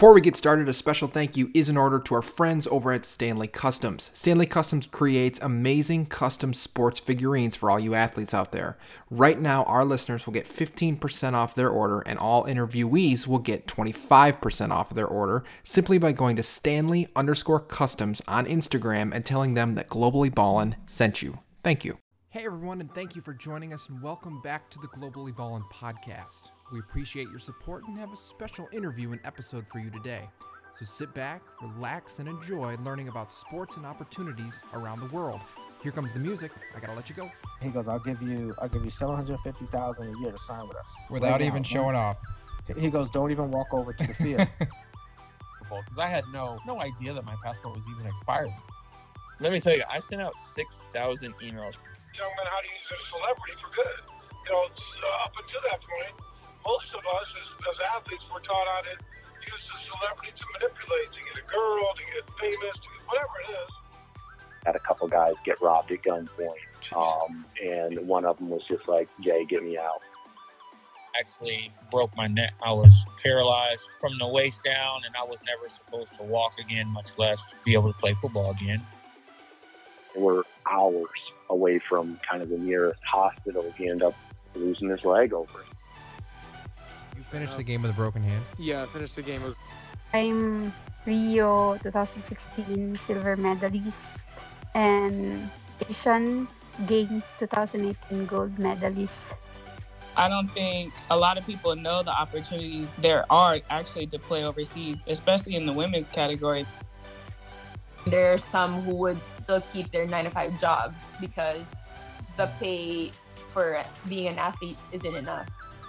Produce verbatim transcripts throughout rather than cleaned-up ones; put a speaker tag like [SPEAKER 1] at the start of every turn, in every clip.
[SPEAKER 1] Before we get started, a special thank you is in order to our friends over at Stanley Customs. Stanley Customs creates amazing custom sports figurines for all you athletes out there. Right now, our listeners will get fifteen percent off their order, and all interviewees will get twenty-five percent off their order simply by going to Stanley underscore Customs on Instagram and telling them that Globally Ballin sent you. Thank you. Hey everyone, and thank you for joining us, and welcome back to the Globally Ballin podcast. We appreciate your support and have a special interview and episode for you today. So sit back, relax, and enjoy learning about sports and opportunities around the world. Here comes the music. I gotta let you go.
[SPEAKER 2] He goes, I'll give you I'll give you seven hundred fifty thousand dollars a year to sign with us.
[SPEAKER 3] Without
[SPEAKER 2] right
[SPEAKER 3] even
[SPEAKER 2] now.
[SPEAKER 3] showing off.
[SPEAKER 2] He goes, don't even walk over to the field.
[SPEAKER 4] Because I had no no idea that my passport was even expired.
[SPEAKER 5] Let me tell you, I sent out six thousand emails.
[SPEAKER 6] Young men how to use their celebrity for good. You know, uh, up until that point, most of us as, as athletes were taught how to use the celebrity to manipulate, to get a girl, to get famous, to get whatever it is.
[SPEAKER 7] Had a couple guys get robbed at gunpoint, um, and one of them was just like, Jay, get me out.
[SPEAKER 4] Actually broke my neck. I was paralyzed from the waist down, and I was never supposed to walk again, much less be able to play football again.
[SPEAKER 7] We're hours away from kind of the nearest hospital. He ended up losing his leg over it.
[SPEAKER 3] You finished the game with a broken hand?
[SPEAKER 8] Yeah, I finished the game with.
[SPEAKER 9] I'm Rio twenty sixteen silver medalist and Asian Games twenty eighteen gold medalist.
[SPEAKER 10] I don't think a lot of people know the opportunities there are actually to play overseas, especially in the women's category.
[SPEAKER 11] There are some who would still keep their nine to five jobs because the pay for being an athlete isn't enough.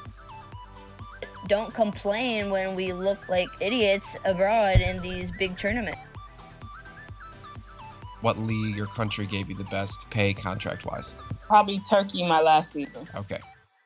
[SPEAKER 12] Don't complain when we look like idiots abroad in these big tournaments.
[SPEAKER 3] What league or country gave you the best pay contract-wise?
[SPEAKER 10] Probably Turkey my last season.
[SPEAKER 3] Okay.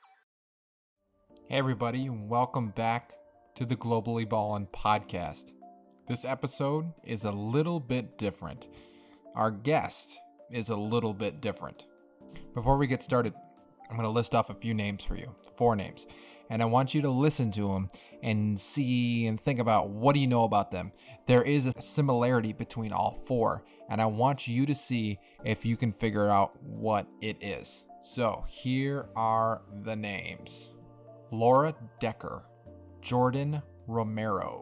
[SPEAKER 3] Hey everybody, welcome back to the Globally Ballin podcast. This episode is a little bit different. Our guest is a little bit different. Before we get started, I'm going to list off a few names for you, four names, and I want you to listen to them and see and think about what do you know about them. There is a similarity between all four, and I want you to see if you can figure out what it is. So here are the names. Laura Decker, Jordan Romero,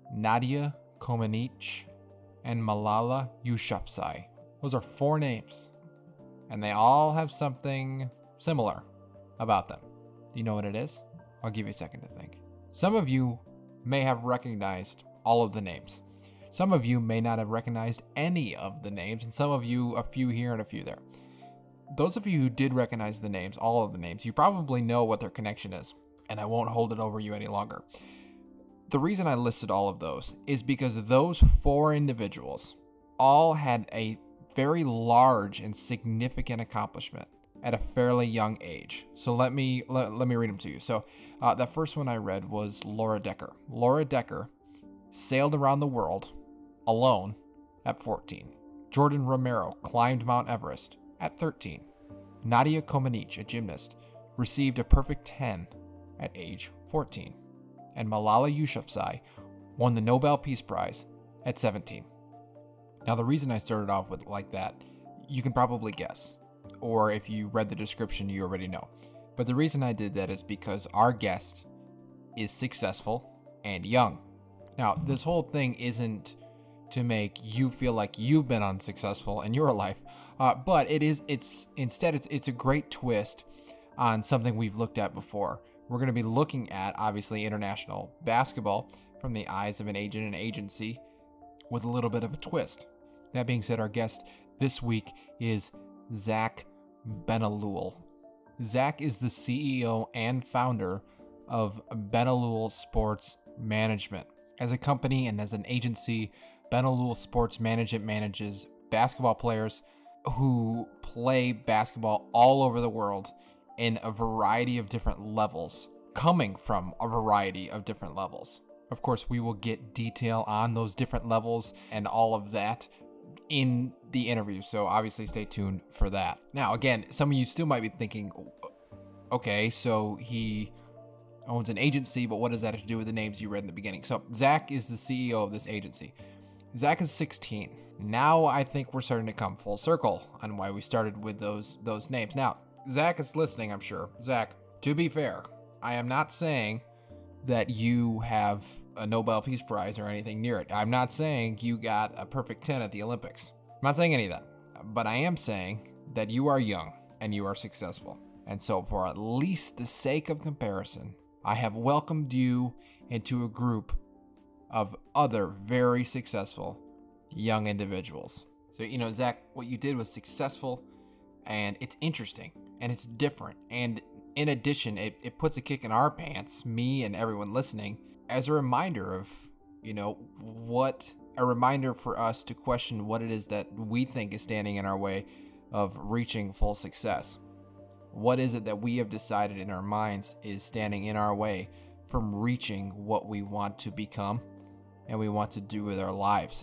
[SPEAKER 3] Nadia Comaneci, and Malala Yousafzai. Those are four names, and they all have something similar about them. Do you know what it is? I'll give you a second to think. Some of you may have recognized all of the names. Some of you may not have recognized any of the names, and some of you a few here and a few there. Those of you who did recognize the names, all of the names, you probably know what their connection is, and I won't hold it over you any longer. The reason I listed all of those is because those four individuals all had a very large and significant accomplishment at a fairly young age. So let me let, let me read them to you. So uh, the first one I read was Laura Decker. Laura Decker sailed around the world alone at fourteen. Jordan Romero climbed Mount Everest at thirteen. Nadia Comaneci, a gymnast, received a perfect ten at age fourteen. And Malala Yousafzai won the Nobel Peace Prize at seventeen. Now, the reason I started off with like that, you can probably guess. Or if you read the description, you already know. But the reason I did that is because our guest is successful and young. Now, this whole thing isn't to make you feel like you've been unsuccessful in your life, uh, but it is. It's instead, it's, it's a great twist on something we've looked at before. We're going to be looking at, obviously, international basketball from the eyes of an agent and agency with a little bit of a twist. That being said, our guest this week is Zach Benalul. Zach is the C E O and founder of Benalul Sports Management. As a company and as an agency, Benalul Sports Management manages basketball players who play basketball all over the world in a variety of different levels, coming from a variety of different levels. Of course, we will get detail on those different levels and all of that in the interview, so obviously stay tuned for that. Now, again, some of you still might be thinking, okay, so he owns an agency, but what does that have to do with the names you read in the beginning? So Zach is the C E O of this agency. Zach is sixteen. Now I think we're starting to come full circle on why we started with those those names. Now, Zach is listening, I'm sure. Zach, to be fair, I am not saying that you have a Nobel Peace Prize or anything near it. I'm not saying you got a perfect ten at the Olympics. I'm not saying any of that. But I am saying that you are young and you are successful. And so for at least the sake of comparison, I have welcomed you into a group of other very successful young individuals. So, you know, Zach, what you did was successful, and it's interesting and it's different. And in addition, it, it puts a kick in our pants, me and everyone listening, as a reminder of, you know, what a reminder for us to question what it is that we think is standing in our way of reaching full success. What is it that we have decided in our minds is standing in our way from reaching what we want to become and we want to do with our lives?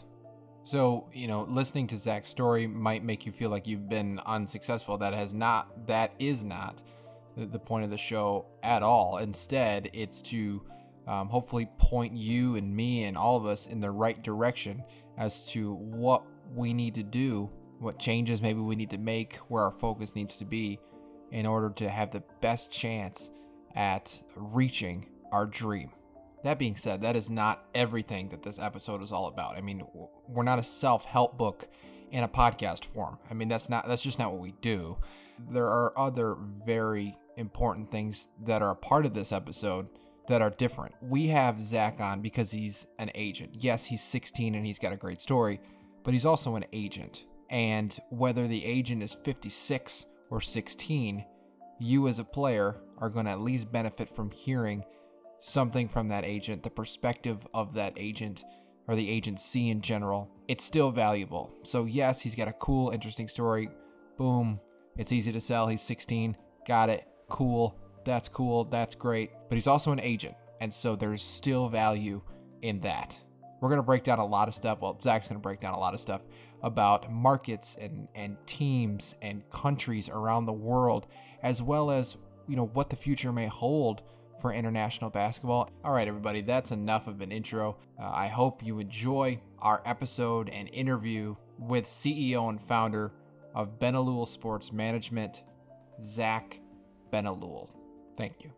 [SPEAKER 3] So, you know, listening to Zach's story might make you feel like you've been unsuccessful. That has not, that is not the point of the show at all. Instead, it's to um, hopefully point you and me and all of us in the right direction as to what we need to do, what changes maybe we need to make, where our focus needs to be in order to have the best chance at reaching our dream. That being said, that is not everything that this episode is all about. I mean, we're not a self-help book in a podcast form. I mean, that's not, that's just not what we do. There are other very important things that are a part of this episode that are different. We have Zach on because he's an agent. Yes, he's sixteen and he's got a great story, but he's also an agent. And whether the agent is fifty-six or sixteen, you as a player are going to at least benefit from hearing something from that agent, the perspective of that agent or the agency in general. It's still valuable. So yes, he's got a cool, interesting story. Boom. It's easy to sell. He's sixteen. Got it. Cool. That's cool. That's great. But he's also an agent. And so there's still value in that. We're going to break down a lot of stuff. Well, Zach's going to break down a lot of stuff about markets and, and teams and countries around the world, as well as, you know, what the future may hold for international basketball. All right, everybody, that's enough of an intro. Uh, I hope you enjoy our episode and interview with C E O and founder of Benalul Sports Management, Zach Benalul. Thank you.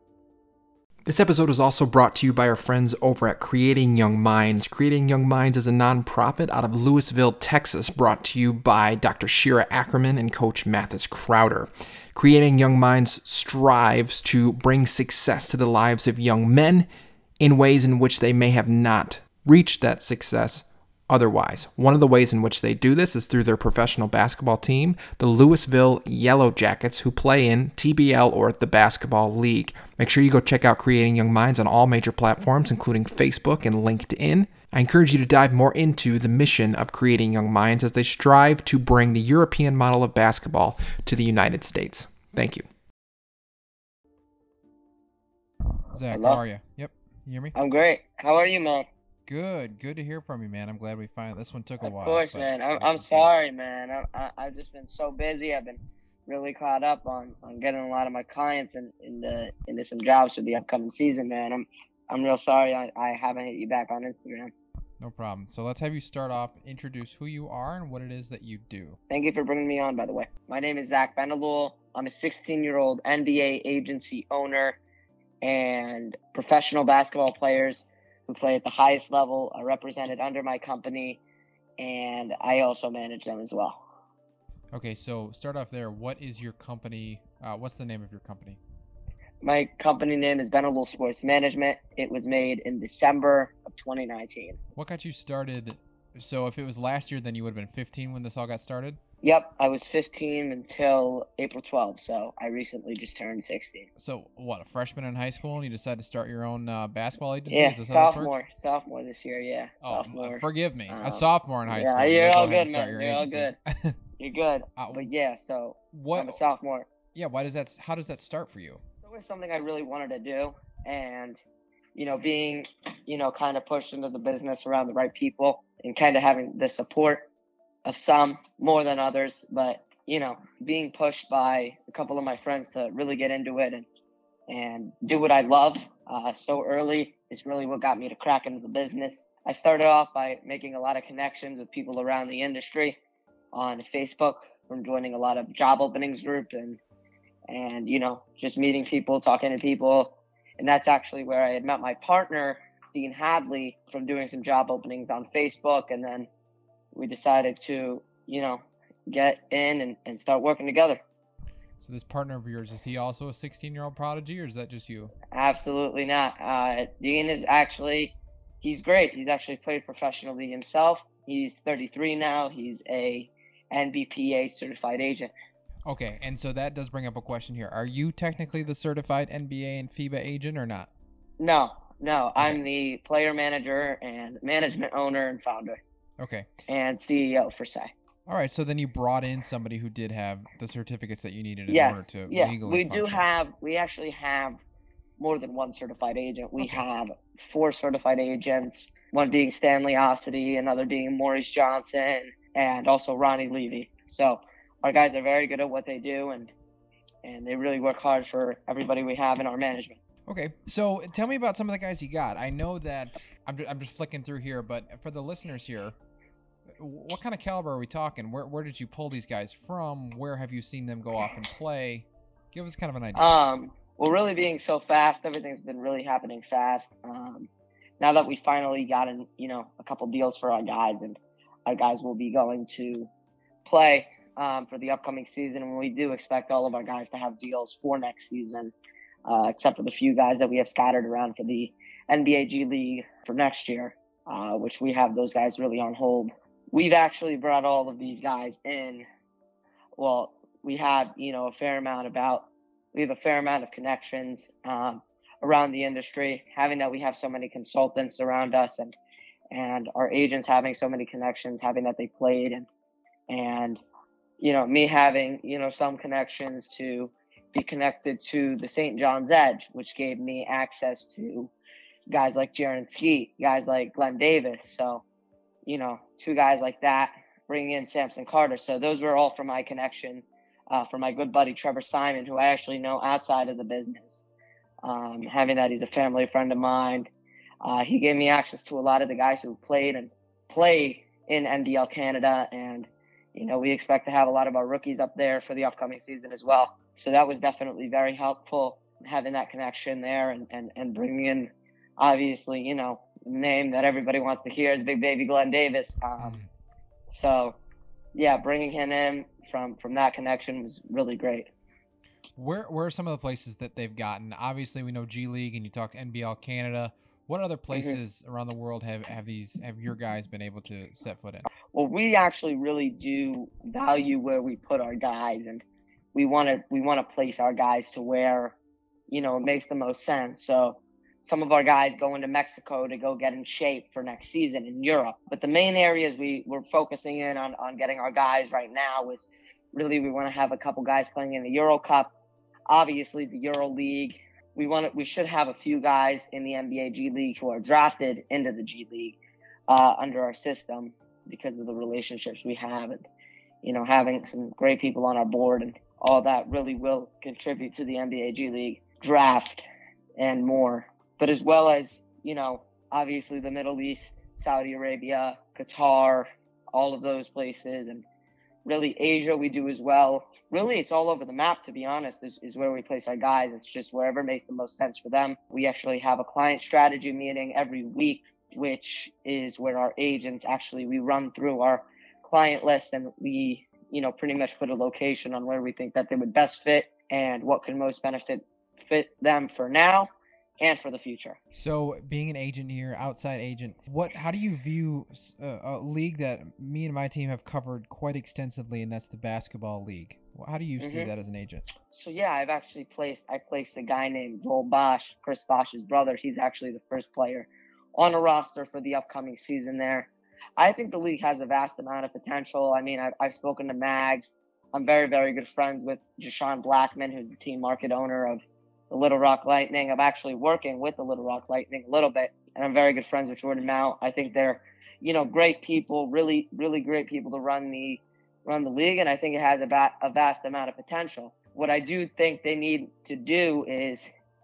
[SPEAKER 1] This episode is also brought to you by our friends over at Creating Young Minds. Creating Young Minds is a nonprofit out of Lewisville, Texas, brought to you by Doctor Shira Ackerman and Coach Mathis Crowder. Creating Young Minds strives to bring success to the lives of young men in ways in which they may have not reached that success otherwise. One of the ways in which they do this is through their professional basketball team, the Lewisville Yellow Jackets, who play in T B L or the Basketball League. Make sure you go check out Creating Young Minds on all major platforms, including Facebook and LinkedIn. I encourage you to dive more into the mission of Creating Young Minds as they strive to bring the European model of basketball to the United States. Thank you.
[SPEAKER 3] Zach,
[SPEAKER 8] Hello?
[SPEAKER 3] how are you? Yep, you hear me?
[SPEAKER 8] I'm great. How are you, man?
[SPEAKER 3] Good, good to hear from you, man. I'm glad we finally. This one took a
[SPEAKER 8] Of
[SPEAKER 3] while.
[SPEAKER 8] course,
[SPEAKER 3] but
[SPEAKER 8] man. I'm,
[SPEAKER 3] this
[SPEAKER 8] I'm
[SPEAKER 3] is good.
[SPEAKER 8] sorry, man. I, I, I've just been so busy. I've been really caught up on, on getting a lot of my clients in, in the into some jobs for the upcoming season, man. I'm I'm real sorry I, I haven't hit you back on Instagram.
[SPEAKER 3] No problem. So let's have you start off, introduce who you are and what it is that you do.
[SPEAKER 8] Thank you for bringing me on, by the way. My name is Zach Benalul. I'm a sixteen-year-old N B A agency owner and professional basketball players who play at the highest level are represented under my company, and I also manage them as well.
[SPEAKER 3] Okay, so start off there. What is your company? Uh, what's the name of your company?
[SPEAKER 8] My company name is Benalul Sports Management. It was made in December of twenty nineteen.
[SPEAKER 3] What got you started? So if it was last year, then you would have been fifteen when this all got started?
[SPEAKER 8] Yep, I was fifteen until April twelfth, so I recently just turned sixteen.
[SPEAKER 3] So what, a freshman in high school, and you decided to start your own uh, basketball agency?
[SPEAKER 8] Yeah,
[SPEAKER 3] Is this how this works?
[SPEAKER 8] sophomore, sophomore this year, yeah.
[SPEAKER 3] Oh,
[SPEAKER 8] sophomore.
[SPEAKER 3] forgive me,
[SPEAKER 8] Um,
[SPEAKER 3] a sophomore in high
[SPEAKER 8] yeah,
[SPEAKER 3] school.
[SPEAKER 8] you're
[SPEAKER 3] go
[SPEAKER 8] all
[SPEAKER 3] ahead and
[SPEAKER 8] good,
[SPEAKER 3] start
[SPEAKER 8] man.
[SPEAKER 3] your
[SPEAKER 8] You're all
[SPEAKER 3] agency.
[SPEAKER 8] good. You're good.
[SPEAKER 3] Uh,
[SPEAKER 8] But yeah, so
[SPEAKER 3] what?
[SPEAKER 8] I'm a sophomore.
[SPEAKER 3] Yeah, why does that? How does that start for you?
[SPEAKER 8] It was something I really wanted to do, and you know, being you know kind of pushed into the business around the right people, and kind of having the support of some more than others, but you know, being pushed by a couple of my friends to really get into it and and do what I love. uh, so early is really what got me to crack into the business. I started off by making a lot of connections with people around the industry on Facebook from joining a lot of job openings groups and, and, you know, just meeting people, talking to people. And that's actually where I had met my partner, Dean Hadley, from doing some job openings on Facebook. And then we decided to, you know, get in and, and start working together.
[SPEAKER 3] So this partner of yours, is he also a sixteen-year-old prodigy, or is that just you?
[SPEAKER 8] Absolutely not. Uh, Dean is actually, he's great. He's actually played professionally himself. He's thirty-three now. He's a N B P A certified agent.
[SPEAKER 3] Okay, and so that does bring up a question here. Are you technically the certified N B A and FIBA agent or not?
[SPEAKER 8] No, no. Okay. I'm the player manager and management owner and founder.
[SPEAKER 3] Okay.
[SPEAKER 8] And C E O for Say.
[SPEAKER 3] All right, so then you brought in somebody who did have the certificates that you needed in
[SPEAKER 8] yes,
[SPEAKER 3] order to
[SPEAKER 8] yeah.
[SPEAKER 3] legally
[SPEAKER 8] we
[SPEAKER 3] function.
[SPEAKER 8] do have, we actually have more than one certified agent. We
[SPEAKER 3] Okay.
[SPEAKER 8] have four certified agents, one being Stanley Ossity, another being Maurice Johnson, and also Ronnie Levy. So our guys are very good at what they do, and and they really work hard for everybody we have in our management.
[SPEAKER 3] Okay, so tell me about some of the guys you got. I know that, I'm just, I'm just flicking through here, but for the listeners here, what kind of caliber are we talking? Where where did you pull these guys from? Where have you seen them go off and play? Give us kind of an idea.
[SPEAKER 8] Um, well, really being so fast, everything's been really happening fast. Um, now that we finally got in, you know, a couple deals for our guys, and our guys will be going to play um, for the upcoming season, and we do expect all of our guys to have deals for next season, uh, except for the few guys that we have scattered around for the N B A G League for next year, uh, which we have those guys really on hold. We've actually brought all of these guys in. Well, we have, you know, a fair amount about, we have a fair amount of connections um, around the industry, having that we have so many consultants around us, and and our agents having so many connections, having that they played, and, and you know, me having, you know, some connections to be connected to the Saint John's Edge, which gave me access to guys like Jaron Skeet, guys like Glenn Davis. So, you know, two guys like that, bringing in Samson Carter. So those were all from my connection, uh, from my good buddy Trevor Simon, who I actually know outside of the business. Um, having that, he's a family friend of mine. Uh, he gave me access to a lot of the guys who played and play in N B L Canada. And, you know, we expect to have a lot of our rookies up there for the upcoming season as well. So that was definitely very helpful, having that connection there, and, and, and bringing in, obviously, you know, name that everybody wants to hear is Big Baby Glenn Davis. Um, so, yeah, bringing him in from from that connection was really great.
[SPEAKER 3] Where where are some of the places that they've gotten? Obviously, we know G League, and you talked N B L Canada. What other places mm-hmm. around the world have, have these have your guys been able to set foot in?
[SPEAKER 8] Well, we actually really do value where we put our guys, and we want to we want to place our guys to where, you know, it makes the most sense. So some of our guys go into Mexico to go get in shape for next season in Europe. But the main areas we, we're focusing in on, on getting our guys right now is really we want to have a couple guys playing in the Euro Cup, obviously the Euro League. We want to, we should have a few guys in the N B A G League who are drafted into the G League uh, under our system because of the relationships we have, and, you know, having some great people on our board, and all that really will contribute to the N B A G League draft and more. But as well as, you know, obviously the Middle East, Saudi Arabia, Qatar, all of those places, and really Asia we do as well. Really, it's all over the map, to be honest, is, is where we place our guys. It's just wherever makes the most sense for them. We actually have a client strategy meeting every week, which is where our agents actually, we run through our client list, and we, you know, pretty much put a location on where we think that they would best fit and what can most benefit fit them for now and for the future.
[SPEAKER 3] So being an agent here, outside agent, what, how do you view uh, a league that me and my team have covered quite extensively, and that's the basketball league? How do you mm-hmm. see that as an agent?
[SPEAKER 8] So yeah, I've actually placed, I placed a guy named Joel Bosch, Chris Bosch's brother. He's actually the first player on a roster for the upcoming season there. I think the league has a vast amount of potential. I mean, I've, I've spoken to Mags. I'm very, very good friends with Jashawn Blackman, who's the team market owner of the Little Rock Lightning. I'm actually working with the Little Rock Lightning a little bit, and I'm very good friends with Jordan Mount. I think they're, you know, great people, really, really great people to run the run the league, and I think it has a, va- a vast amount of potential. What I do think they need to do is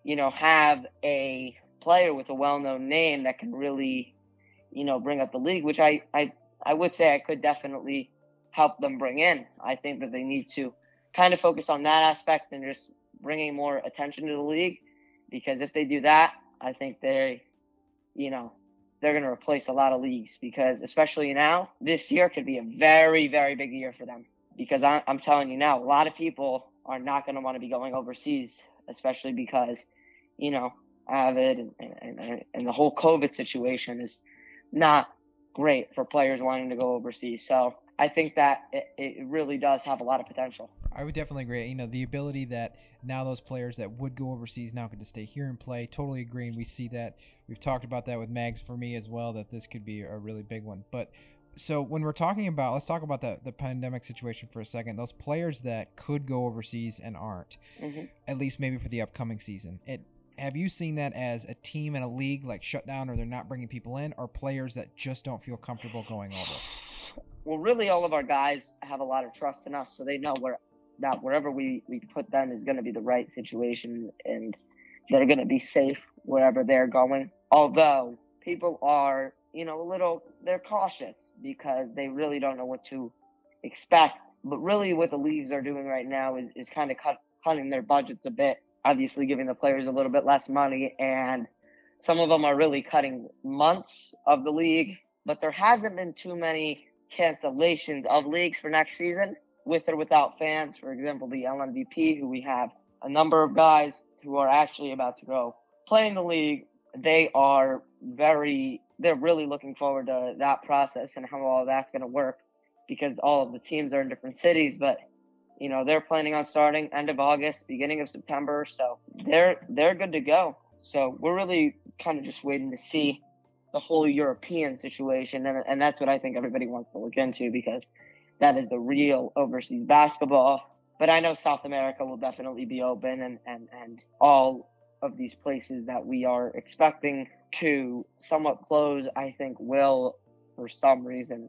[SPEAKER 8] you know, have a player with a well-known name that can really, you know, bring up the league, which I, I, I would say I could definitely help them bring in. I think that they need to kind of focus on that aspect and just bringing more attention to the league, because if they do that, I think they, you know, they're going to replace a lot of leagues, because especially now, this year could be a very, very big year for them, because I, I'm telling you now, a lot of people are not going to want to be going overseas, especially because, you know, Avid and, and, and the whole COVID situation is not great for players wanting to go overseas. So I think that it, it really does have a lot of potential.
[SPEAKER 1] I would definitely agree. You know, the ability that now those players that would go overseas now get to stay here and play. Totally agree, and we see that. We've talked about that with Mags for me as well, that this could be a really big one. But so when we're talking about, let's talk about the, the pandemic situation for a second. Those players that could go overseas and aren't, mm-hmm. at least maybe for the upcoming season. It Have you seen that as a team and a league like shut down, or they're not bringing people in, or players that just don't feel comfortable going over?
[SPEAKER 8] Well, really, all of our guys have a lot of trust in us, so they know where that wherever we, we put them is going to be the right situation, and they're going to be safe wherever they're going. Although people are, you know, a little, they're cautious because they really don't know what to expect. But really what the leagues are doing right now is, is kind of cut, cutting their budgets a bit, obviously giving the players a little bit less money, and some of them are really cutting months of the league. But there hasn't been too many cancellations of leagues for next season, with or without fans. For example, the L M V P, who we have a number of guys who are actually about to go play in the league. They are very, they're really looking forward to that process and how all that's going to work, because all of the teams are in different cities, but you know, they're planning on starting end of August, beginning of September. So they're, they're good to go. So we're really kind of just waiting to see the whole European situation. And, and that's what I think everybody wants to look into, because that is the real overseas basketball. But I know South America will definitely be open, and, and, and all of these places that we are expecting to somewhat close, I think will, for some reason,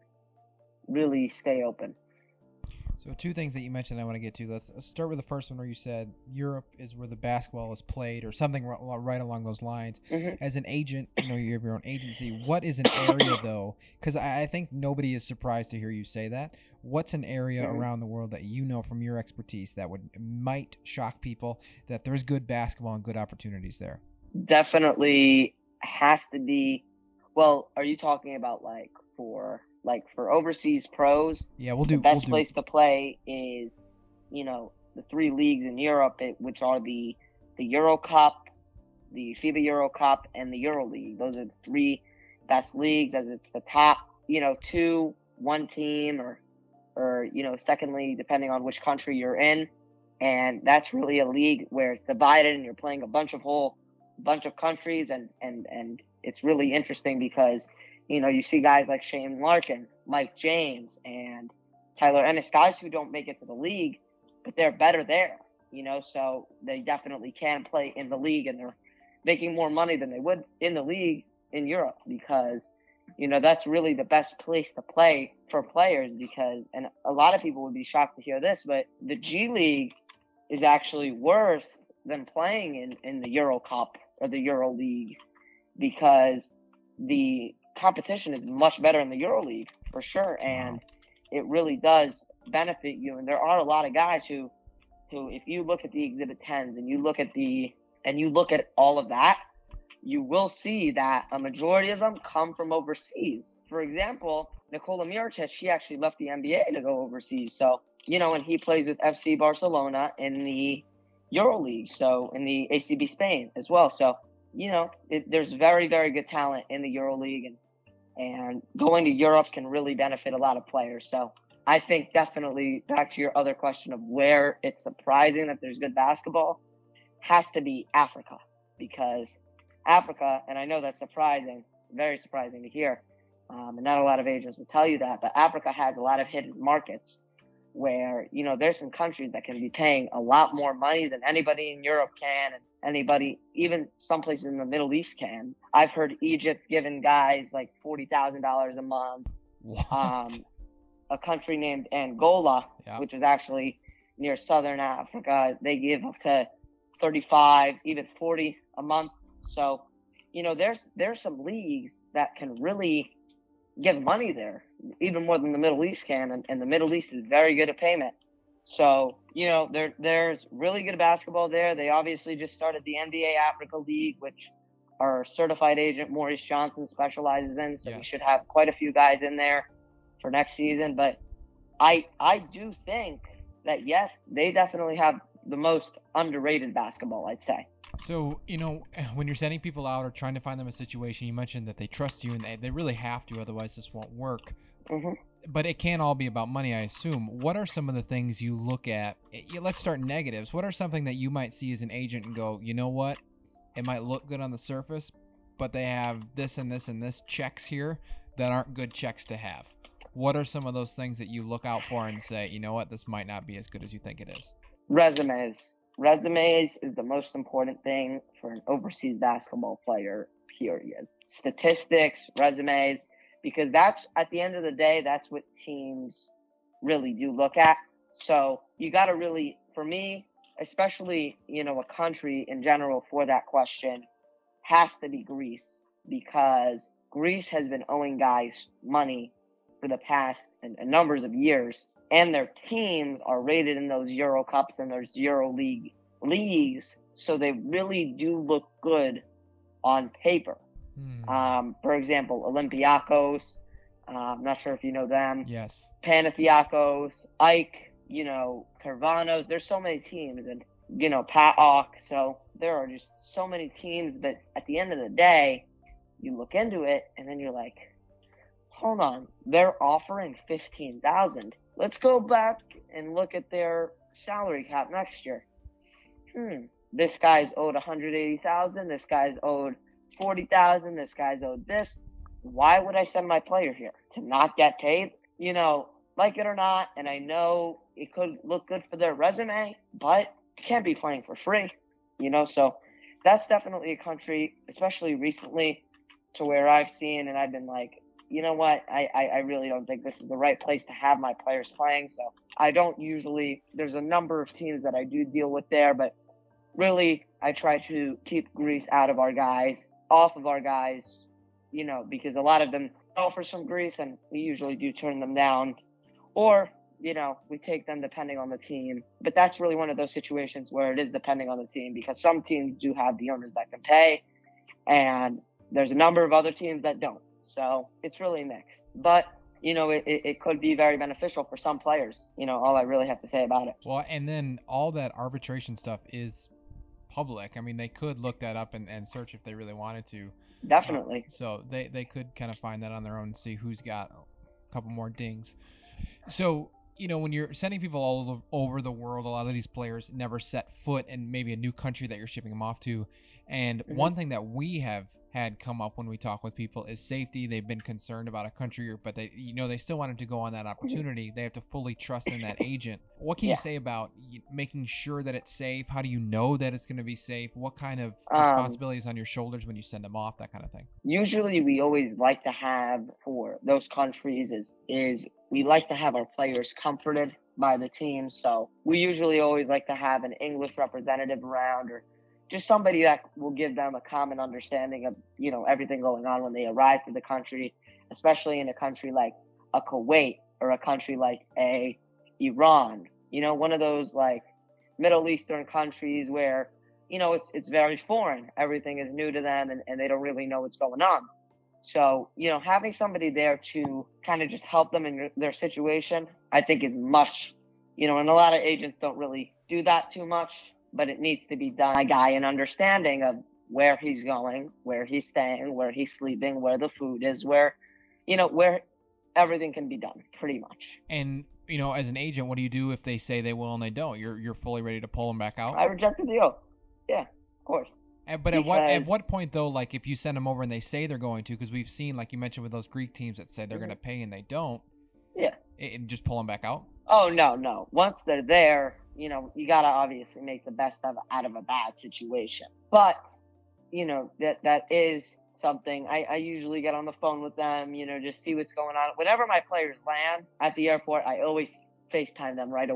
[SPEAKER 8] really stay open.
[SPEAKER 1] So two things that you mentioned I want to get to. Let's start with the first one, where you said Europe is where the basketball is played, or something right along those lines. Mm-hmm. As an agent, you know, you have your own agency. What is an area, though? Because I think nobody is surprised to hear you say that. What's an area mm-hmm. around the world that you know from your expertise that would might shock people, that there's good basketball and good opportunities there? Definitely has to be. Well, are you talking about like for... Like for overseas pros, yeah, we'll do. The best we'll do. place to play is, you know, the three leagues in Europe, which are the the Euro Cup, the FIBA Euro Cup, and the Euro League. Those are the three best leagues, as it's the top, you know, two, one team, or or you know, secondly, depending on which country you're in, and that's really a league where it's divided, and you're playing a bunch of whole bunch of countries, and and and it's really interesting because, you know, you see guys like Shane Larkin, Mike James, and Tyler Ennis, guys who don't make it to the league, but they're better there, you know, so they definitely can play in the league, and they're making more money than they would in the league in Europe, because, you know, that's really the best place to play for players, because, and a lot of people would be shocked to hear this, but the G League is actually worse than playing in, in the Euro Cup or the Euro League, because the competition is much better in the EuroLeague for sure, and it really does benefit you. And there are a lot of guys who, who, if you look at the Exhibit tens and you look at the and you look at all of that, you will see that a majority of them come from overseas. For example, Nikola Mirotic, he actually left the N B A to go overseas. So, you know, and he plays with F C Barcelona in the EuroLeague, so in the A C B Spain as well. So, you know, it, there's very, very good talent in the EuroLeague, and and going to Europe can really benefit a lot of players. So I think definitely, back to your other question of where it's surprising that there's good basketball, has to be Africa, because Africa, and I know that's surprising, very surprising to hear, um, and not a lot of agents will tell you that, but Africa has a lot of hidden markets where, you know, there's some countries that can be paying a lot more money than anybody in Europe can, and anybody, even some places in the Middle East can. I've heard Egypt giving guys like forty thousand dollars a month. What? Um, a country named Angola, yeah. which is actually near southern Africa, they give up to
[SPEAKER 8] thirty-five, even forty a month. So, you know, there's there's some leagues that can really give money there, even more than the Middle East can, and, and the Middle East is very good at payment. So, you know, there there's really good basketball there. They obviously just started the N B A Africa League, which our certified agent Maurice Johnson specializes in. So yes. We should have quite a few guys in there for next season. But I I do think that, yes, they definitely have the most underrated basketball, I'd say.
[SPEAKER 3] So, you know, when you're sending people out or trying to find them a situation, you mentioned that they trust you and they, they really have to, otherwise this won't work.
[SPEAKER 8] Mm-hmm.
[SPEAKER 3] But it can't all be about money, I assume. What are some of the things you look at? Let's start negatives. What are something that you might see as an agent and go, you know what? It might look good on the surface, but they have this and this and this checks here that aren't good checks to have. What are some of those things that you look out for and say, you know what, this might not be as good as you think it is?
[SPEAKER 8] Resumes. Resumes is the most important thing for an overseas basketball player, period. Statistics, resumes, because that's, at the end of the day, that's what teams really do look at. So you got to really, for me, especially, you know, a country in general for that question has to be Greece, because Greece has been owing guys money for the past and, and numbers of years, and their teams are rated in those Euro Cups and those Euro League leagues, so they really do look good on paper. Hmm. Um, for example, Olympiacos, uh, I'm not sure if you know them.
[SPEAKER 3] Yes.
[SPEAKER 8] Panathinaikos, Ike, you know, Carvanos. There's so many teams, and, you know, PAOK. So there are just so many teams, but at the end of the day, you look into it and then you're like, hold on, they're offering fifteen thousand. Let's go back and look at their salary cap next year. Hmm. This guy's owed one hundred eighty thousand. This guy's owed forty thousand. This guy's owed this. Why would I send my player here? To not get paid? You know, like it or not, and I know it could look good for their resume, but you can't be playing for free. You know, so that's definitely a country, especially recently, to where I've seen and I've been like, you know what, I, I, I really don't think this is the right place to have my players playing. So I don't usually, there's a number of teams that I do deal with there, but really I try to keep Greece out of our guys, off of our guys, you know, because a lot of them offer from Greece and we usually do turn them down, or, you know, we take them depending on the team. But that's really one of those situations where it is depending on the team, because some teams do have the owners that can pay and there's a number of other teams that don't. So it's really mixed, but you know, it, it could be very beneficial for some players, you know, all I really have to say about it.
[SPEAKER 3] Well, and then all that arbitration stuff is public. I mean, they could look that up and, and search if they really wanted to.
[SPEAKER 8] Definitely.
[SPEAKER 3] Uh, so they, they could kind of find that on their own and see who's got a couple more dings. So, you know, when you're sending people all over the world, a lot of these players never set foot in maybe a new country that you're shipping them off to. And mm-hmm. one thing that we have had come up when we talk with people is safety. They've been concerned about a country, but they, you know, they still wanted to go on that opportunity. They have to fully trust in that agent. What can yeah. you say about making sure that it's safe? How do you know that it's going to be safe? What kind of um, responsibilities on your shoulders when you send them off, that kind of thing?
[SPEAKER 8] Usually we always like to have, for those countries, is, is we like to have our players comforted by the team. So we usually always like to have an English representative around, or just somebody that will give them a common understanding of, you know, everything going on when they arrive to the country, especially in a country like a Kuwait or a country like a Iran, you know, one of those like Middle Eastern countries where, you know, it's it's very foreign. Everything is new to them and, and they don't really know what's going on. So, you know, having somebody there to kind of just help them in their situation, I think is much, you know, and a lot of agents don't really do that too much. But it needs to be done by a guy an understanding of where he's going, where he's staying, where he's sleeping, where the food is, where, you know, where everything can be done pretty much.
[SPEAKER 3] And, you know, as an agent, what do you do if they say they will and they don't? You're you're fully ready to pull them back out?
[SPEAKER 8] I reject the deal. Yeah, of course.
[SPEAKER 3] And, but because... at what at what point, though, like if you send them over and they say they're going to, because we've seen, like you mentioned with those Greek teams that say they're mm-hmm. going to pay and they don't.
[SPEAKER 8] Yeah.
[SPEAKER 3] And just pull them back out?
[SPEAKER 8] Oh, no, no. Once they're there, you know, you got to obviously make the best of out of a bad situation. But, you know, that that is something I, I usually get on the phone with them, you know, just see what's going on. Whenever my players land at the airport, I always FaceTime them right away.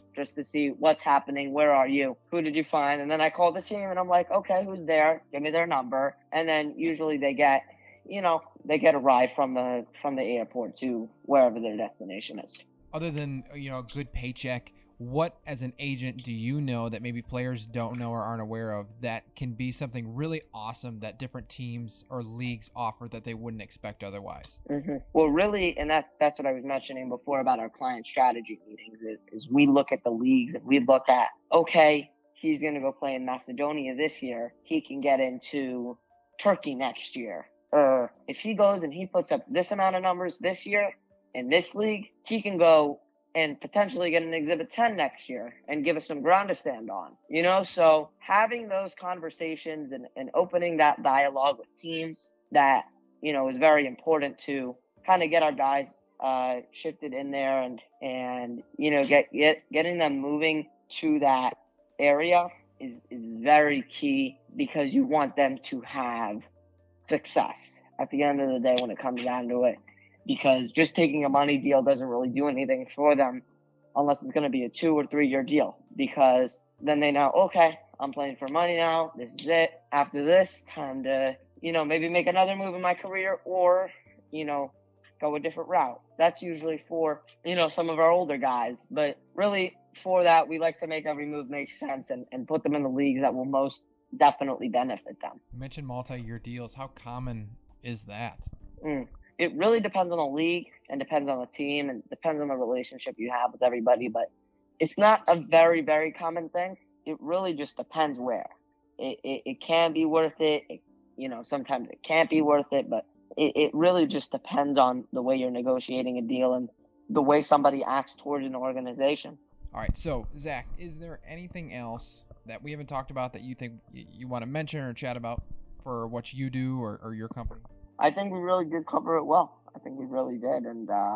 [SPEAKER 8] just to see what's happening. Where are you? Who did you find? And then I call the team and I'm like, okay, who's there? Give me their number. And then usually they get, you know, they get a ride from the from the airport to wherever their destination is.
[SPEAKER 3] Other than, you know, a good paycheck, what as an agent do you know that maybe players don't know or aren't aware of that can be something really awesome that different teams or leagues offer that they wouldn't expect otherwise?
[SPEAKER 8] Mm-hmm. Well, really, and that that's what I was mentioning before about our client strategy meetings, is, is we look at the leagues and we look at, okay, he's going to go play in Macedonia this year. He can get into Turkey next year. Or if he goes and he puts up this amount of numbers this year in this league, he can go and potentially get an exhibit ten next year and give us some ground to stand on, you know? So having those conversations and, and opening that dialogue with teams, that, you know, is very important to kind of get our guys uh, shifted in there and, and, you know, get, get, getting them moving to that area is, is very key, because you want them to have success at the end of the day when it comes down to it. Because just taking a money deal doesn't really do anything for them unless it's going to be a two or three year deal, because then they know, okay, I'm playing for money now. This is it. After this, time to, you know, maybe make another move in my career, or, you know, go a different route. That's usually for, you know, some of our older guys. But really for that, we like to make every move make sense and, and put them in the leagues that will most definitely benefit them.
[SPEAKER 3] You mentioned multi-year deals. How common is that?
[SPEAKER 8] Mm. It really depends on the league and depends on the team and depends on the relationship you have with everybody. But it's not a very, very common thing. It really just depends where. It it, it can be worth it. it. You know, sometimes it can't be worth it. But it, it really just depends on the way you're negotiating a deal and the way somebody acts towards an organization.
[SPEAKER 3] All right. So, Zach, is there anything else that we haven't talked about that you think you, you want to mention or chat about for what you do or, or your company?
[SPEAKER 8] I think we really did cover it well. I think we really did. And, uh,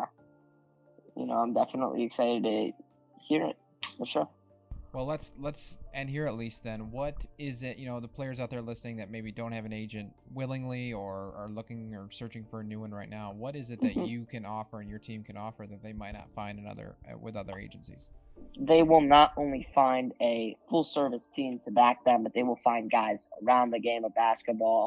[SPEAKER 8] you know, I'm definitely excited to hear it, for sure.
[SPEAKER 3] Well, let's let's end here at least then. What is it, you know, the players out there listening that maybe don't have an agent willingly or are looking or searching for a new one right now, what is it that
[SPEAKER 8] Mm-hmm.
[SPEAKER 3] you can offer and your team can offer that they might not find in other, uh, with other agencies?
[SPEAKER 8] They will not only find a full-service team to back them, but they will find guys around the game of basketball,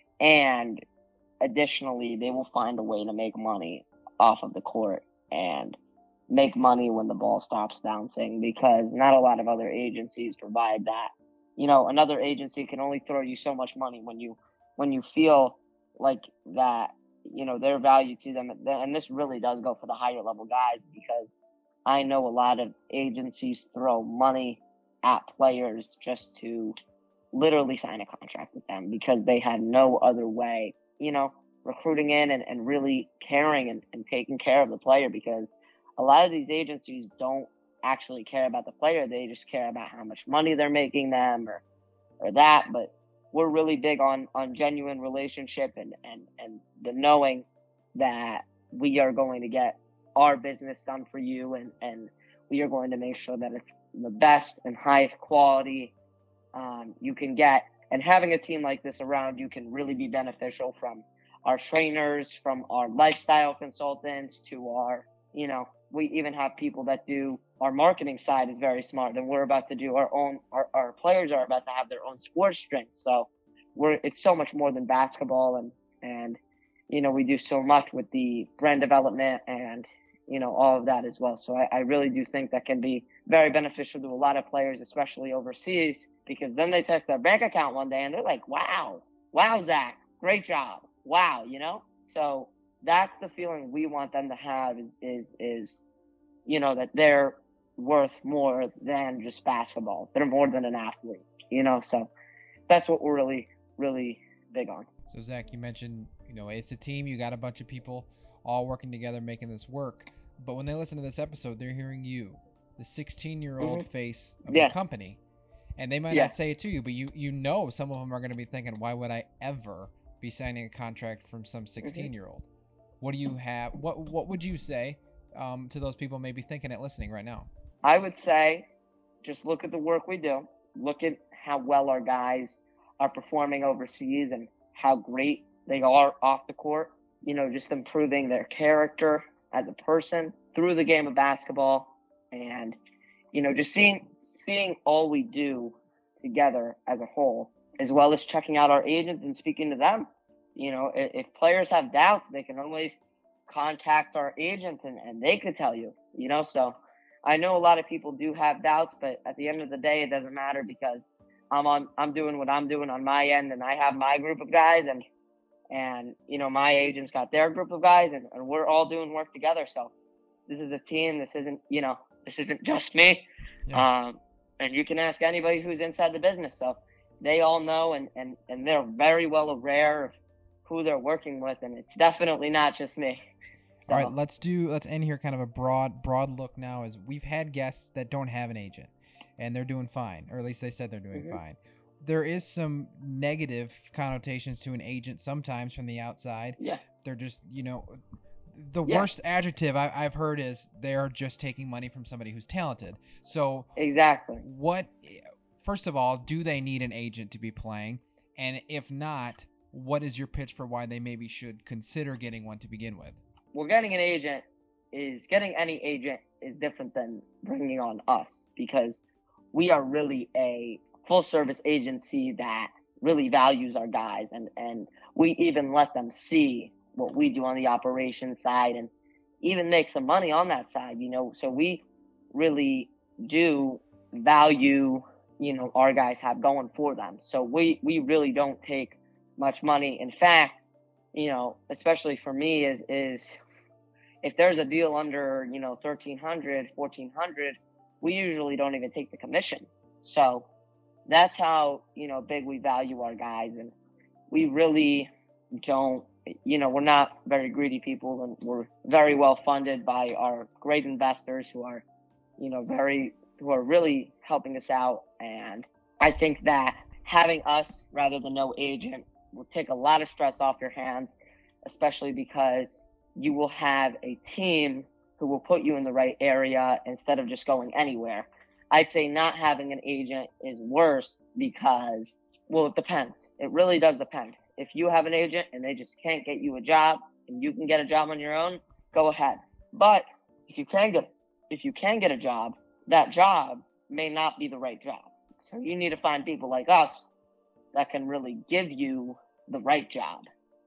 [SPEAKER 8] and additionally, they will find a way to make money off of the court and make money when the ball stops bouncing, because not a lot of other agencies provide that. You know, another agency can only throw you so much money when you when you feel like that, you know, their value to them. And this really does go for the higher level guys, because I know a lot of agencies throw money at players just to literally sign a contract with them, because they had no other way, you know, recruiting in and, and really caring and, and taking care of the player, because a lot of these agencies don't actually care about the player. They just care about how much money they're making them or, or that. But we're really big on, on genuine relationship and, and, and the knowing that we are going to get our business done for you, and, and we are going to make sure that it's the best and highest quality um, you can get. And having a team like this around you can really be beneficial, from our trainers, from our lifestyle consultants to our, you know, we even have people that do our marketing side is very smart, and we're about to do our own, our, our players are about to have their own sports drink. So we're, it's so much more than basketball, and, and, you know, we do so much with the brand development and, you know, all of that as well. So I, I really do think that can be very beneficial to a lot of players, especially overseas, because then they check their bank account one day and they're like, wow, wow, Zach, great job. Wow. You know, so that's the feeling we want them to have is, is, is, you know, that they're worth more than just basketball. They're more than an athlete, you know, so that's what we're really, really big on.
[SPEAKER 3] So Zach, you mentioned, you know, it's a team, you got a bunch of people all working together, making this work. But when they listen to this episode, they're hearing you, the sixteen-year-old
[SPEAKER 8] Mm-hmm.
[SPEAKER 3] face of
[SPEAKER 8] Yeah.
[SPEAKER 3] the company. And they might
[SPEAKER 8] Yeah.
[SPEAKER 3] not say it to you, but you you know some of them are going to be thinking, why would I ever be signing a contract from some sixteen-year-old? What do you have? What what would you say um, to those people maybe thinking it, listening right now?
[SPEAKER 8] I would say just look at the work we do. Look at how well our guys are performing overseas and how great they are off the court. You know, just improving their character as a person through the game of basketball. And, you know, just seeing seeing all we do together as a whole, as well as checking out our agents and speaking to them. You know, if, if players have doubts, they can always contact our agents and, and they could tell you, you know. So I know a lot of people do have doubts, but at the end of the day, it doesn't matter because I'm on I'm doing what I'm doing on my end, and I have my group of guys, and and you know, my agents got their group of guys, and, and we're all doing work together. So this is a team. This isn't, you know, this isn't just me. Yeah. Um, and you can ask anybody who's inside the business. So they all know, and, and, and they're very well aware of who they're working with, and it's definitely not just me. So.
[SPEAKER 1] All right, let's do let's end here kind of a broad broad look now. Is we've had guests that don't have an agent, and they're doing fine, or at least they said they're doing mm-hmm. fine. There is some negative connotations to an agent sometimes from the outside.
[SPEAKER 8] Yeah,
[SPEAKER 1] they're just, you know, the
[SPEAKER 8] yeah.
[SPEAKER 1] worst adjective I, I've heard is they're just taking money from somebody who's talented. So
[SPEAKER 8] exactly,
[SPEAKER 1] what? First of all, do they need an agent to be playing? And if not, what is your pitch for why they maybe should consider getting one to begin with?
[SPEAKER 8] Well, getting an agent is getting any agent is different than bringing on us, because we are really a full service agency that really values our guys, and, and we even let them see what we do on the operations side and even make some money on that side, you know. So we really do value, you know, our guys have going for them. So we, we really don't take much money. In fact, you know, especially for me, is is if there's a deal under, you know, thirteen hundred, fourteen hundred, we usually don't even take the commission. So that's how, you know, big we value our guys. And we really don't, you know, we're not very greedy people, and we're very well funded by our great investors who are, you know, very, who are really helping us out. And I think that having us rather than no agent will take a lot of stress off your hands, especially because you will have a team who will put you in the right area instead of just going anywhere. I'd say not having an agent is worse because, well, it depends. It really does depend. If you have an agent and they just can't get you a job and you can get a job on your own, go ahead. But if you can get, if you can get a job, that job may not be the right job. So you need to find people like us that can really give you the right job.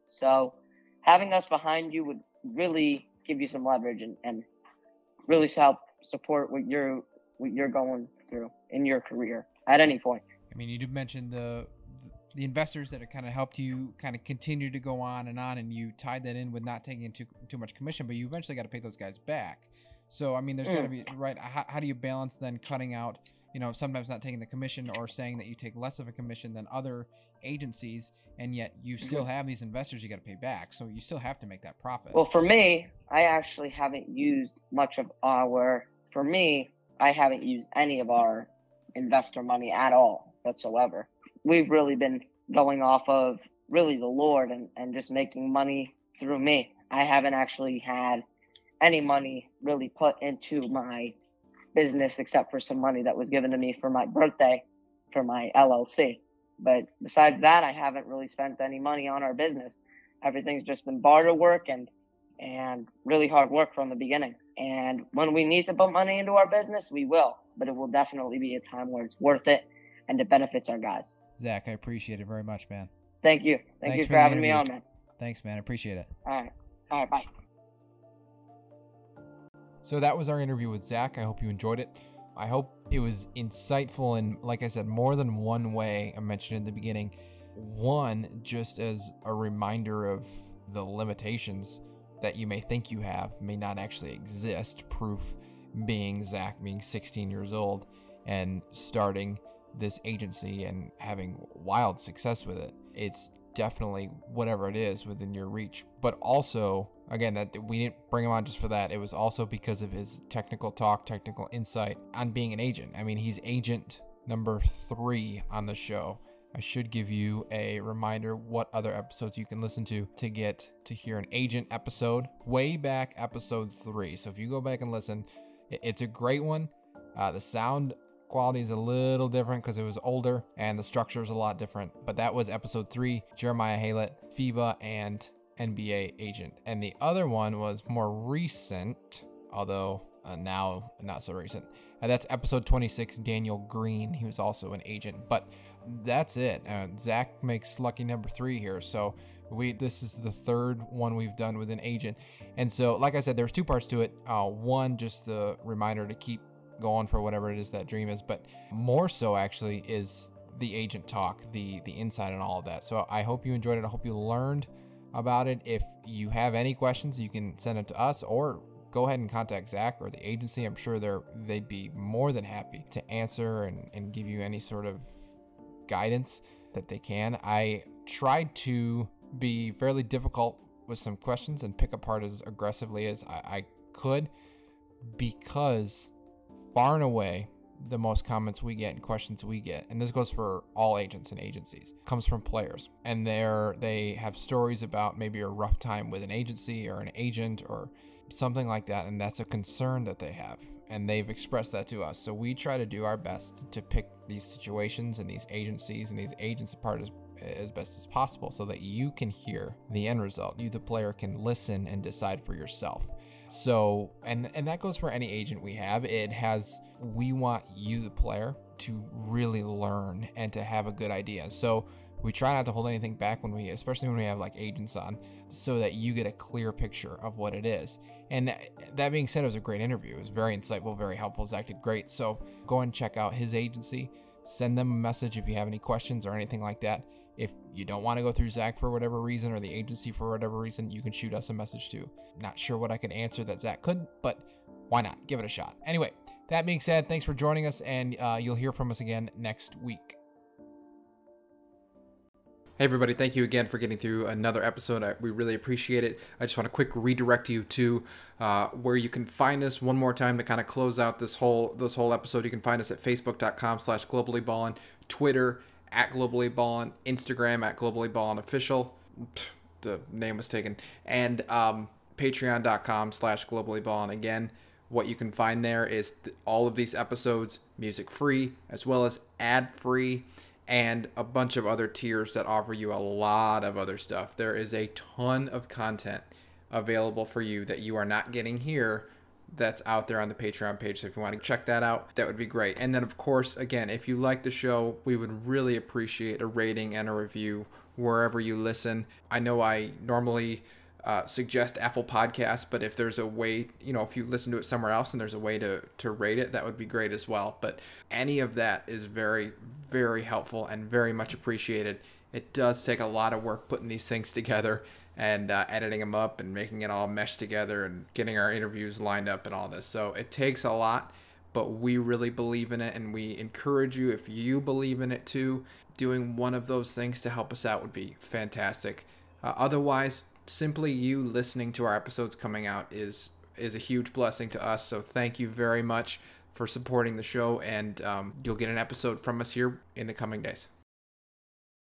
[SPEAKER 8] So having us behind you would really give you some leverage and, and really help support what you're what you're going through in your career at any point.
[SPEAKER 1] I mean, you did mention the the investors that have kind of helped you kind of continue to go on and on, and you tied that in with not taking in too, too much commission, but you eventually got to pay those guys back. So, I mean, there's mm. got to be, right, how, how do you balance then cutting out, you know, sometimes not taking the commission or saying that you take less of a commission than other agencies, and yet you still have these investors you got to pay back. So you still have to make that profit.
[SPEAKER 8] Well, for me, I actually haven't used much of our, for me, I haven't used any of our investor money at all whatsoever. We've really been going off of really the Lord and, and just making money through me. I haven't actually had any money really put into my business except for some money that was given to me for my birthday for my L L C. But besides that, I haven't really spent any money on our business. Everything's just been barter work and and really hard work from the beginning. And when we need to put money into our business, we will. But it will definitely be a time where it's worth it and it benefits our guys.
[SPEAKER 1] Zach, I appreciate it very much, man.
[SPEAKER 8] Thank you. Thank Thanks you for, for having me on, man.
[SPEAKER 1] Thanks, man. I appreciate it.
[SPEAKER 8] All right. All right, bye.
[SPEAKER 3] So that was our interview with Zach. I hope you enjoyed it. I hope it was insightful in, like I said, more than one way. I mentioned in the beginning. One, just as a reminder of the limitations that you may think you have may not actually exist. Proof being Zach being sixteen years old and starting this agency and having wild success with it. It's definitely whatever it is within your reach. But also, again, that we didn't bring him on just for that. It was also because of his technical talk, technical insight on being an agent. I mean, he's agent number three on the show. I should give you a reminder what other episodes you can listen to to get to hear an agent episode. Way back, episode three. So if you go back and listen, it's a great one. Uh, the sound quality is a little different because it was older and the structure is a lot different. But that was episode three, Jeremiah Haylett, FIBA, and N B A agent. And the other one was more recent, although uh, now not so recent. Uh, that's episode twenty-six, Daniel Green. He was also an agent. But that's it. Uh, Zach makes lucky number three here. So we this is the third one we've done with an agent. And so, like I said, there's two parts to it. Uh, one, just the reminder to keep going for whatever it is that dream is. But more so, actually, is the agent talk, the the insight and all of that. So I hope you enjoyed it. I hope you learned about it. If you have any questions, you can send them to us or go ahead and contact Zach or the agency. I'm sure they're they'd be more than happy to answer and, and give you any sort of guidance that they can. I tried to be fairly difficult with some questions and pick apart as aggressively as I, I could, because far and away the most comments we get and questions we get, and this goes for all agents and agencies, comes from players. And they're they have stories about maybe a rough time with an agency or an agent or something like that, and that's a concern that they have, and they've expressed that to us. So we try to do our best to pick these situations and these agencies and these agents apart as as best as possible, so that you can hear the end result. You, the player, can listen and decide for yourself. So, and and that goes for any agent we have. It has, we want you, the player, to really learn and to have a good idea. So we try not to hold anything back when we, especially when we have like agents on, so that you get a clear picture of what it is. And that being said, it was a great interview. It was very insightful, very helpful. Zach did great. So go and check out his agency. Send them a message if you have any questions or anything like that. If you don't want to go through Zach for whatever reason, or the agency for whatever reason, you can shoot us a message too. Not sure what I could answer that Zach couldn't, but why not? Give it a shot. Anyway, that being said, thanks for joining us, and uh, you'll hear from us again next week.
[SPEAKER 1] Hey everybody, thank you again for getting through another episode. I, we really appreciate it. I just want to quick redirect you to uh, where you can find us one more time to kind of close out this whole this whole episode. You can find us at facebook.com slash globallyballin, Twitter at globallyballin, Instagram at globallyballin official. The name was taken. And um, patreon.com slash globallyballin. Again, what you can find there is th- all of these episodes music free, as well as ad free, and a bunch of other tiers that offer you a lot of other stuff. There is a ton of content available for you that you are not getting here that's out there on the Patreon page. So if you want to check that out, that would be great. And then, of course, again, if you like the show, we would really appreciate a rating and a review wherever you listen. I know I normally uh, suggest Apple Podcasts, but if there's a way, you know, if you listen to it somewhere else and there's a way to, to rate it, that would be great as well. But any of that is very, very helpful and very much appreciated. It does take a lot of work putting these things together and uh, editing them up and making it all mesh together and getting our interviews lined up and all this. So it takes a lot, but we really believe in it, and we encourage you, if you believe in it too, doing one of those things to help us out would be fantastic. Uh, otherwise, simply you listening to our episodes coming out is is a huge blessing to us. So thank you very much for supporting the show, and um, you'll get an episode from us here in the coming days.